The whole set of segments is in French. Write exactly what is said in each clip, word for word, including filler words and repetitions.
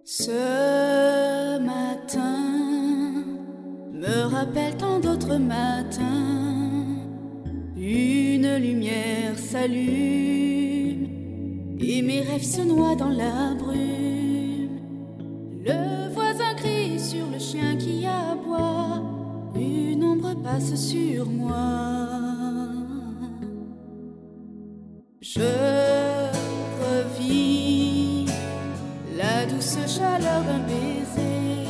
Ce matin me rappelle tant d'autres matins. Une lumière s'allume et mes rêves se noient dans la brume. Le voisin crie sur le chien qui aboie. Une ombre passe sur moi. Je revis la douce chaleur d'un baiser,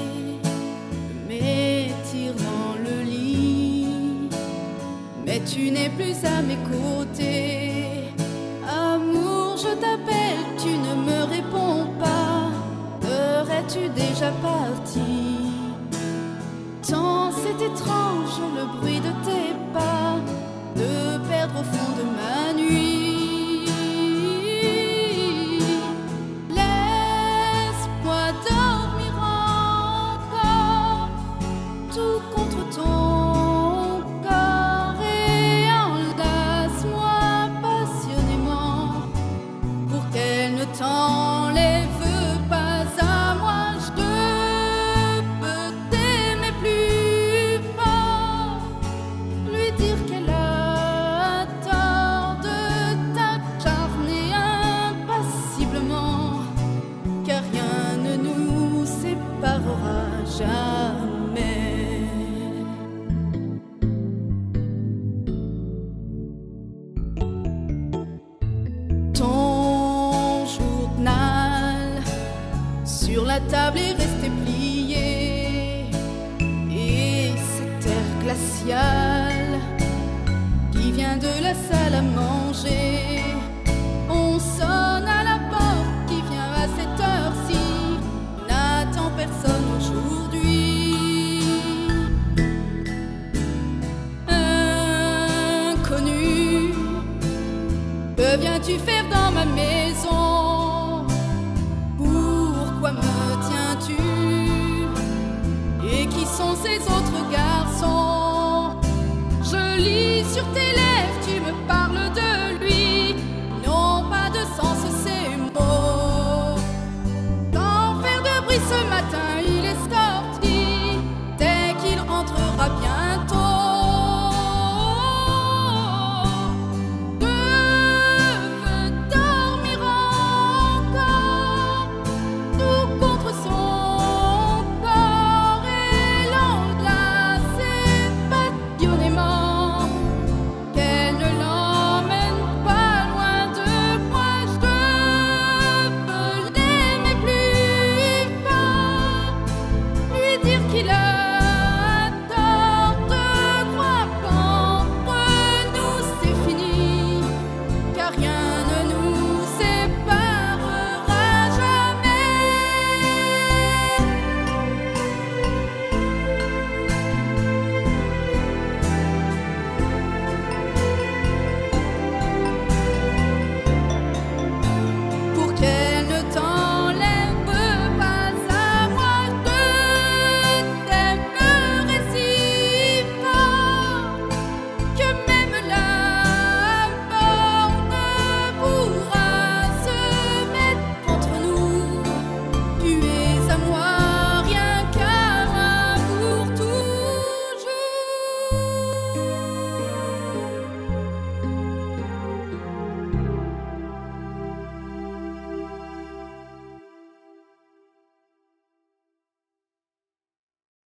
m'étire dans le lit, mais tu n'es plus à mes côtés. Amour, je t'appelle, tu ne me réponds pas. Serais-tu déjà parti? Tant c'est étrange le bruit de tes pas, de perdre au fond de ma nuit. T'enlève pas à moi, je peux t'aimer plus fort. Lui dire qu'elle a tort de t'acharner impassiblement, car rien ne nous séparera jamais. Ton sur la table est resté plié, et cet air glacial qui vient de la salle à manger. On sonne à la porte qui vient à cette heure-ci, n'attend personne aujourd'hui. Inconnu, que viens-tu faire dans ma maison?